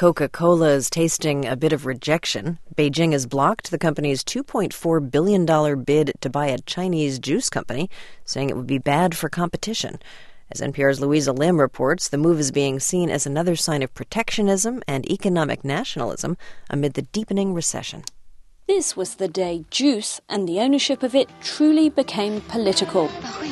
Coca-Cola is tasting a bit of rejection. Beijing has blocked the company's $2.4 billion bid to buy a Chinese juice company, saying it would be bad for competition. As NPR's Louisa Lim reports, the move is being seen as another sign of protectionism and economic nationalism amid the deepening recession. This was the day juice and the ownership of it truly became political.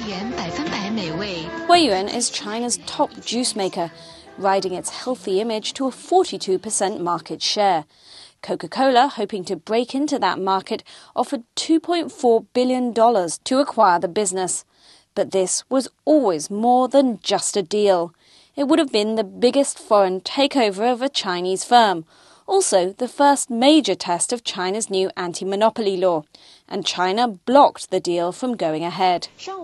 Huiyuan is China's top juice maker, riding its healthy image to a 42% market share. Coca-Cola, hoping to break into that market, offered $2.4 billion to acquire the business. But this was always more than just a deal. It would have been the biggest foreign takeover of a Chinese firm, also the first major test of China's new anti-monopoly law, and China blocked the deal from going ahead. On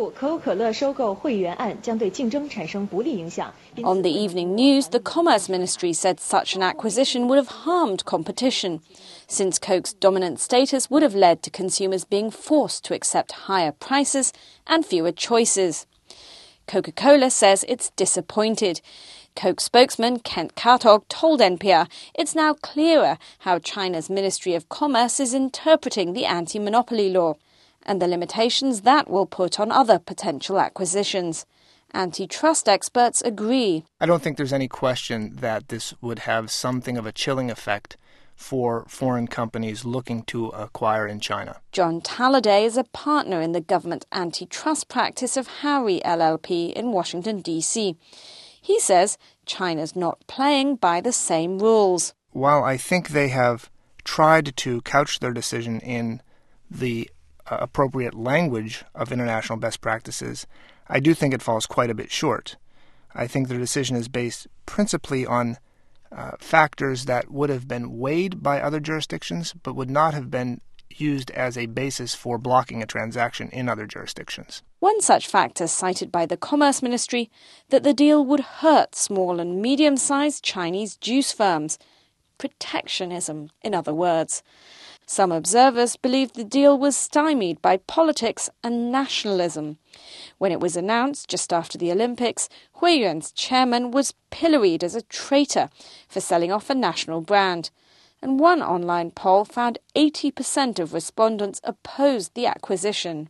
the evening news, the Commerce Ministry said such an acquisition would have harmed competition, since Coke's dominant status would have led to consumers being forced to accept higher prices and fewer choices. Coca-Cola says it's disappointed. Coke spokesman Kent Kartog told NPR it's now clearer how China's Ministry of Commerce is interpreting the anti-monopoly law and the limitations that will put on other potential acquisitions. Antitrust experts agree. I don't think there's any question that this would have something of a chilling effect for foreign companies looking to acquire in China. John Talladay is a partner in the government antitrust practice of Howry LLP in Washington, D.C. He says China's not playing by the same rules. While I think they have tried to couch their decision in the appropriate language of international best practices, I do think it falls quite a bit short. I think their decision is based principally on factors that would have been weighed by other jurisdictions but would not have been used as a basis for blocking a transaction in other jurisdictions. One such factor cited by the Commerce Ministry, that the deal would hurt small and medium-sized Chinese juice firms. Protectionism, in other words. Some observers believe the deal was stymied by politics and nationalism. When it was announced just after the Olympics, Huiyuan's chairman was pilloried as a traitor for selling off a national brand. And one online poll found 80% of respondents opposed the acquisition.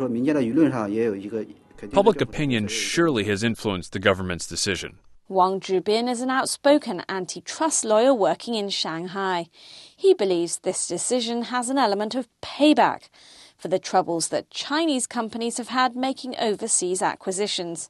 Public opinion surely has influenced the government's decision. Wang Zhibin is an outspoken antitrust lawyer working in Shanghai. He believes this decision has an element of payback for the troubles that Chinese companies have had making overseas acquisitions.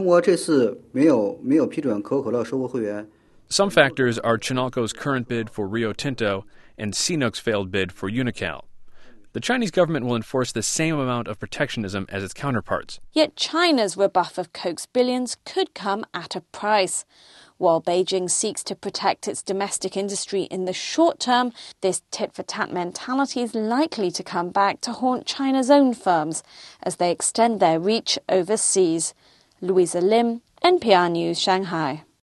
Some factors are Chinalco's current bid for Rio Tinto and CNOOC's failed bid for Unocal. The Chinese government will enforce the same amount of protectionism as its counterparts. Yet China's rebuff of Coke's billions could come at a price. While Beijing seeks to protect its domestic industry in the short term, this tit-for-tat mentality is likely to come back to haunt China's own firms as they extend their reach overseas. Louisa Lim, NPR News, Shanghai.